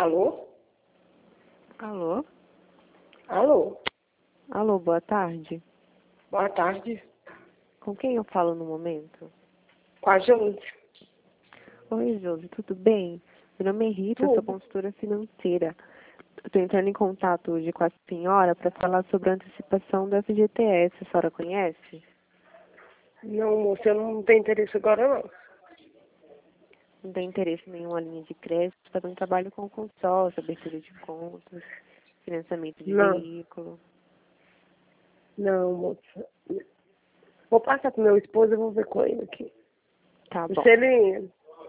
Alô? Alô? Alô? Alô, boa tarde. Boa tarde. Com quem eu falo no momento? Com a Josi. Oi, Josi, tudo bem? Meu nome é Rita, eu sou Tudo. consultora financeira. Estou entrando em contato hoje com a senhora para falar sobre a antecipação do FGTS. A senhora conhece? Não, moça, eu não tenho interesse agora, não. Não tem interesse em nenhuma linha de crédito, fazer um trabalho com consórcio, abertura de contas, financiamento de Não. veículo. Não, moça. Vou passar pro meu esposo e vou ver com ele aqui. Tá bom. Se ele...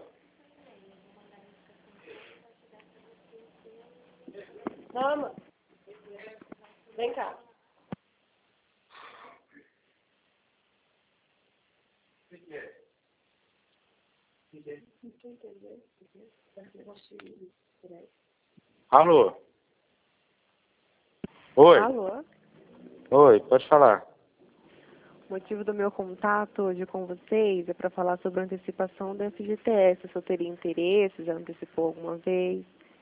Mama, vem cá. Alô? Oi? Alô? Oi, pode falar. O motivo do meu contato hoje com vocês é para falar sobre a antecipação do FGTS. Se eu teria interesse, já antecipou alguma vez?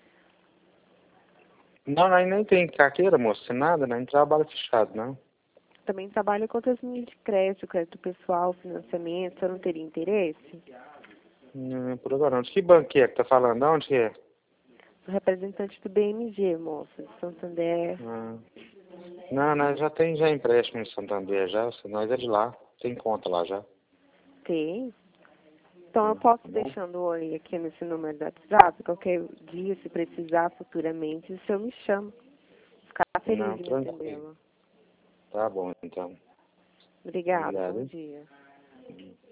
Não, nós nem tem carteira, moça, nada, nós não trabalha fechado, não. Também trabalho com outras linhas de crédito pessoal, financiamento. Você não teria interesse? Não, por agora não. De que banco que é que tá falando? De onde que é? Sou representante do BMG, moça, de Santander. Ah. Não, nós já tem já empréstimo em Santander, já. Nós é de lá. Tem conta lá já. Tem? Então eu Tá posso bom? deixando o oi aqui nesse número do WhatsApp. Qualquer dia, se precisar futuramente, o senhor me chama. Ficar Não, feliz em tranquilo. atendê-lo. Tá bom, então. Obrigada, Obrigado, bom hein? dia.